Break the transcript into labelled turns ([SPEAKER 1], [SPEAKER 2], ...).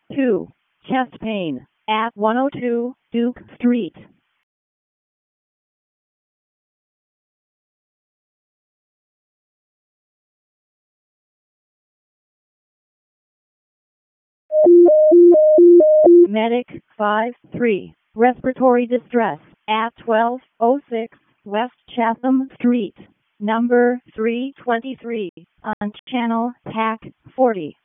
[SPEAKER 1] 2. Chest pain at 102 Duke Street. Medic 5-3. Respiratory distress at 1206 West Chatham Street, number 323, on channel TAC 40.